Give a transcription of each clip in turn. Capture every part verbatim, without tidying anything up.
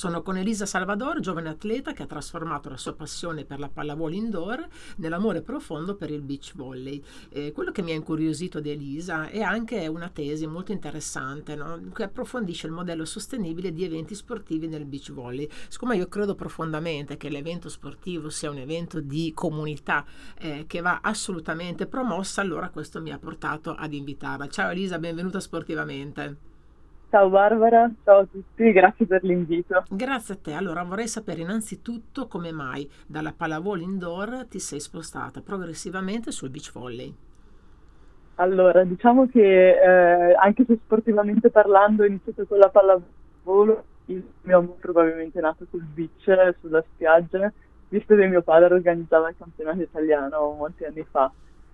Sono con Elisa Salvador, giovane atleta che ha trasformato la sua passione per la pallavolo indoor nell'amore profondo per il beach volley. Eh, quello che mi ha incuriosito di Elisa è anche una tesi molto interessante, no? Che approfondisce il modello sostenibile di eventi sportivi nel beach volley. Siccome io credo profondamente che l'evento sportivo sia un evento di comunità eh, che va assolutamente promossa, allora questo mi ha portato ad invitarla. Ciao Elisa, benvenuta a Sportivamente. Ciao Barbara, ciao a tutti, grazie per l'invito. Grazie a te. Allora vorrei sapere innanzitutto come mai dalla pallavolo indoor ti sei spostata progressivamente sul beach volley. Allora, diciamo che eh, anche se sportivamente parlando ho iniziato con la pallavolo, il mio amore probabilmente è nato sul beach, sulla spiaggia, visto che mio padre organizzava il campionato italiano molti anni fa.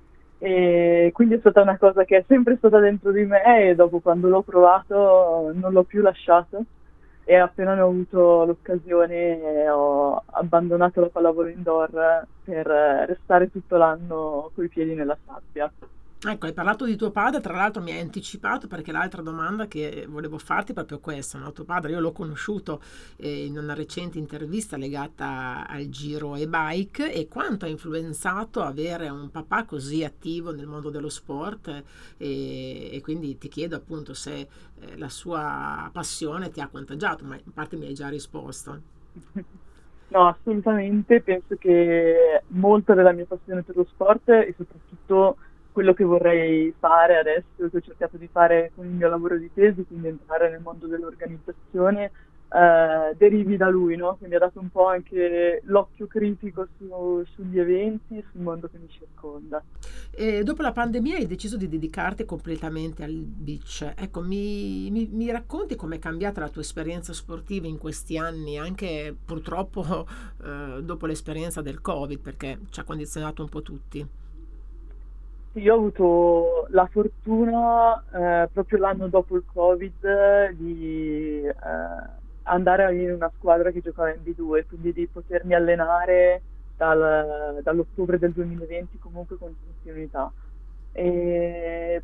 E quindi è stata una cosa che è sempre stata dentro di me e dopo quando l'ho provato non l'ho più lasciato e appena ne ho avuto l'occasione ho abbandonato la pallavolo indoor per restare tutto l'anno coi piedi nella sabbia. Ecco, hai parlato di tuo padre, tra l'altro mi hai anticipato perché l'altra domanda che volevo farti è proprio questa, no? Tuo padre io l'ho conosciuto eh, in una recente intervista legata al giro e bike e quanto ha influenzato avere un papà così attivo nel mondo dello sport e, e quindi ti chiedo appunto se eh, la sua passione ti ha contagiato, ma in parte mi hai già risposto. No, assolutamente, penso che molta della mia passione per lo sport e soprattutto quello che vorrei fare adesso, che ho cercato di fare con il mio lavoro di tesi, quindi entrare nel mondo dell'organizzazione, eh, derivi da lui, no? Che mi ha dato un po' anche l'occhio critico su- sugli eventi e sul mondo che mi circonda. E dopo la pandemia hai deciso di dedicarti completamente al beach. Ecco, mi, mi- mi racconti com'è cambiata la tua esperienza sportiva in questi anni, anche purtroppo eh, dopo l'esperienza del Covid, perché ci ha condizionato un po' tutti. Sì, io ho avuto la fortuna, eh, proprio l'anno dopo il Covid, di eh, andare in una squadra che giocava in B due, quindi di potermi allenare dal- dall'ottobre del duemilaventi comunque con continuità. E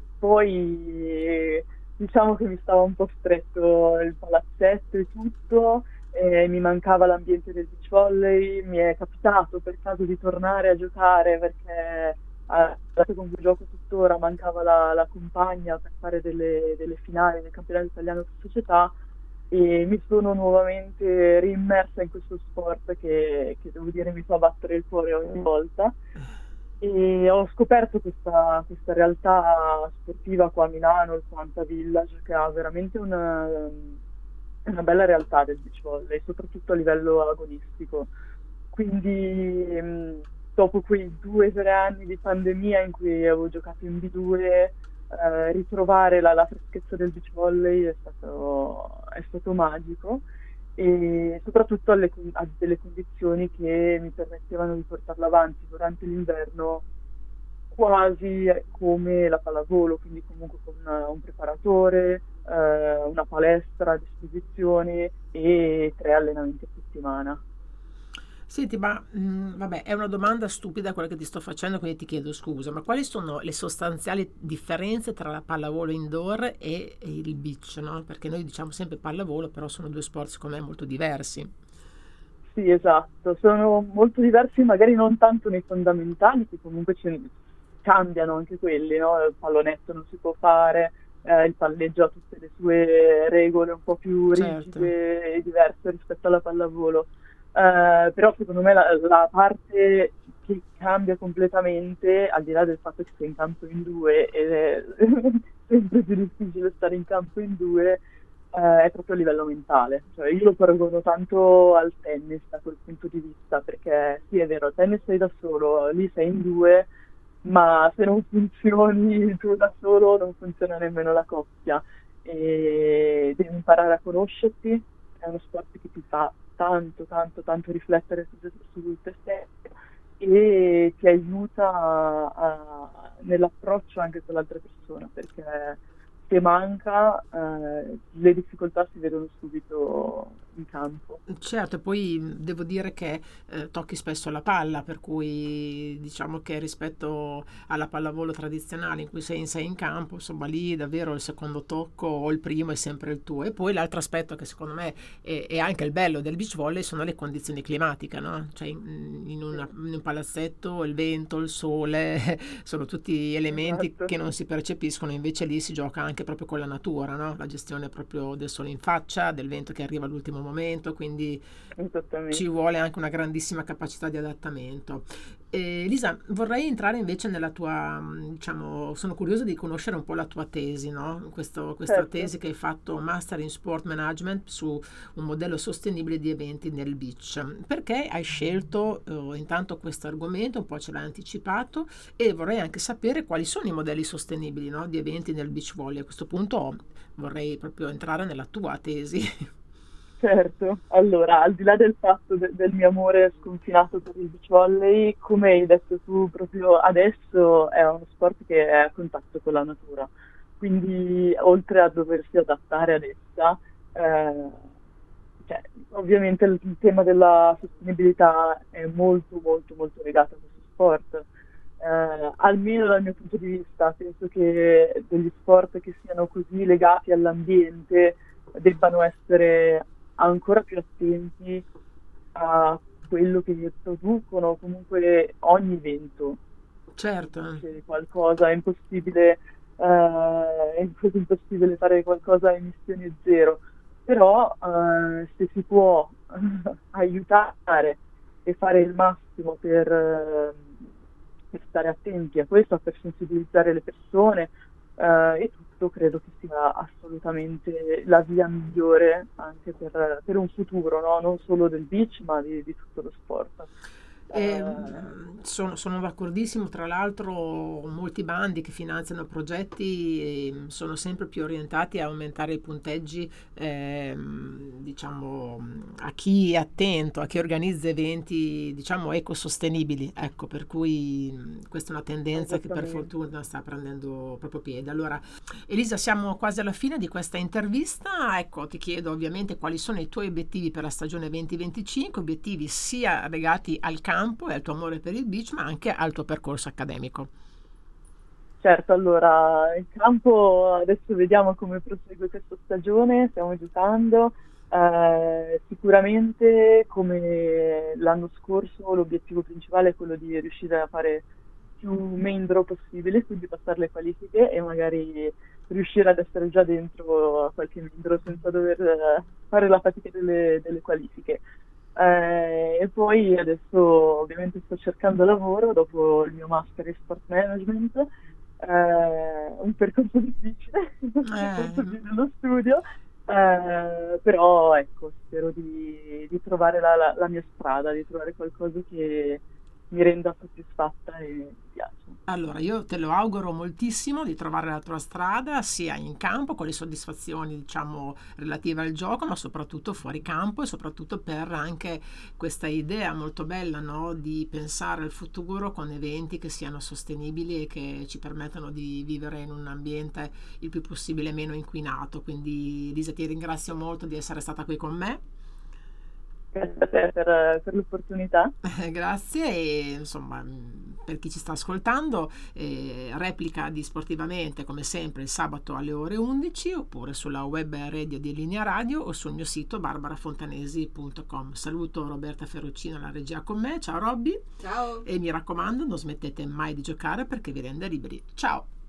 poi diciamo che mi stava un po' stretto il palazzetto e tutto, e mi mancava l'ambiente del beach volley, mi è capitato per caso di tornare a giocare perché a dato con cui gioco tuttora mancava la, la compagna per fare delle, delle finali nel campionato italiano per società e mi sono nuovamente rimmersa in questo sport che, che devo dire mi fa battere il cuore ogni volta e ho scoperto questa, questa realtà sportiva qua a Milano, il Quanta Village, che ha veramente una, una bella realtà del beach volley, soprattutto a livello agonistico. Quindi mh, dopo quei due o tre anni di pandemia in cui avevo giocato in B due, eh, ritrovare la, la freschezza del beach volley è stato, è stato magico e soprattutto alle con- a delle condizioni che mi permettevano di portarla avanti durante l'inverno quasi come la pallavolo, quindi comunque con eh, un preparatore, eh, una palestra a disposizione e tre allenamenti a settimana. Senti, ma mh, vabbè, è una domanda stupida quella che ti sto facendo, quindi ti chiedo scusa, ma quali sono le sostanziali differenze tra la pallavolo indoor e il beach, no? Perché noi diciamo sempre pallavolo, però sono due sport secondo me molto diversi. Sì, esatto, sono molto diversi, magari non tanto nei fondamentali, che comunque ce- cambiano anche quelli, no? Il pallonetto non si può fare, eh, il palleggio ha tutte le sue regole un po' più Certo. rigide e diverse rispetto alla pallavolo. Eh, però secondo me la, la parte che cambia completamente, al di là del fatto che sei in campo in due ed è sempre più difficile stare in campo in due, eh, è proprio a livello mentale. Cioè, io lo paragono tanto al tennis da quel punto di vista, perché sì, è vero, al tennis sei da solo, lì sei in due, ma se non funzioni tu da solo non funziona nemmeno la coppia. E devi imparare a conoscerti, è uno sport che ti fa tanto, tanto, tanto riflettere su, su te stesso e ti aiuta a- a- nell'approccio anche con l'altra persona, perché se manca, eh, le difficoltà si vedono subito in campo. Certo, poi devo dire che eh, tocchi spesso la palla, per cui diciamo che rispetto alla pallavolo tradizionale in cui sei in, sei in campo, insomma lì davvero il secondo tocco o il primo è sempre il tuo. E poi l'altro aspetto che secondo me è, è anche il bello del beach volley sono le condizioni climatiche, no? Cioè in, in, una, in un palazzetto il vento, il sole, sono tutti elementi Esatto. che non si percepiscono, invece lì si gioca anche proprio con la natura, no? La gestione proprio del sole in faccia, del vento che arriva all'ultimo momento, quindi quindi ci vuole anche una grandissima capacità di adattamento. Eh, Elisa, vorrei entrare invece nella tua, diciamo, sono curiosa di conoscere un po' la tua tesi, no? Questo, questa Certo. tesi che hai fatto Master in Sport Management su un modello sostenibile di eventi nel beach. Perché hai scelto eh, intanto questo argomento, un po' ce l'hai anticipato, e vorrei anche sapere quali sono i modelli sostenibili, no, di eventi nel beach volley. A questo punto vorrei proprio entrare nella tua tesi. Certo, allora, al di là del fatto de- del mio amore sconfinato per il beach volley, come hai detto tu proprio adesso, è uno sport che è a contatto con la natura, quindi oltre a doversi adattare ad essa, eh, cioè, ovviamente il, il tema della sostenibilità è molto molto molto legato a questo sport. Eh, almeno dal mio punto di vista, penso che degli sport che siano così legati all'ambiente debbano essere ancora più attenti a quello che producono comunque ogni evento. Certo. Se qualcosa è impossibile, eh, è quasi impossibile fare qualcosa a emissioni zero, però eh, se si può aiutare e fare il massimo per, eh, per stare attenti a questo, per sensibilizzare le persone eh, e tutto, credo che sia assolutamente la via migliore anche per, per un futuro, no? Non solo del beach, ma di, di tutto lo sport. Eh, Eh, sono, sono d'accordissimo, tra l'altro molti bandi che finanziano progetti eh, sono sempre più orientati a aumentare i punteggi, ehm, diciamo, a chi è attento, a chi organizza eventi, diciamo, ecosostenibili, ecco, per cui mh, questa è una tendenza che per esattamente. fortuna sta prendendo proprio piede. Allora, Elisa, siamo quasi alla fine di questa intervista, ecco, ti chiedo ovviamente quali sono i tuoi obiettivi per la stagione venti venticinque, obiettivi sia legati al campo e al tuo amore per il beach, ma anche al tuo percorso accademico. Certo, allora, in campo adesso vediamo come prosegue questa stagione, stiamo giocando. Eh, sicuramente come l'anno scorso l'obiettivo principale è quello di riuscire a fare più main draw possibile, quindi passare le qualifiche e magari riuscire ad essere già dentro a qualche main draw senza dover eh, fare la fatica delle, delle qualifiche. Eh, e poi adesso ovviamente sto cercando lavoro dopo il mio master in sport management, eh, un percorso difficile, un percorso Eh, di dello studio, eh, però ecco, spero di, di trovare la, la- la mia strada, di trovare qualcosa che mi renda soddisfatta e mi piace. Allora, io te lo auguro moltissimo di trovare la tua strada, sia in campo con le soddisfazioni, diciamo, relative al gioco, ma soprattutto fuori campo e soprattutto per anche questa idea molto bella, no, di pensare al futuro con eventi che siano sostenibili e che ci permettano di vivere in un ambiente il più possibile meno inquinato. Quindi, Lisa, ti ringrazio molto di essere stata qui con me. Grazie a te per, per l'opportunità. Eh, Grazie e insomma mh, per chi ci sta ascoltando eh, replica di Sportivamente come sempre il sabato alle ore undici oppure sulla web radio di Linea Radio o sul mio sito barbarafontanesi punto com. Saluto Roberta Ferrucino alla regia con me, ciao Robby. Ciao. E mi raccomando non smettete mai di giocare perché vi rende liberi. Ciao!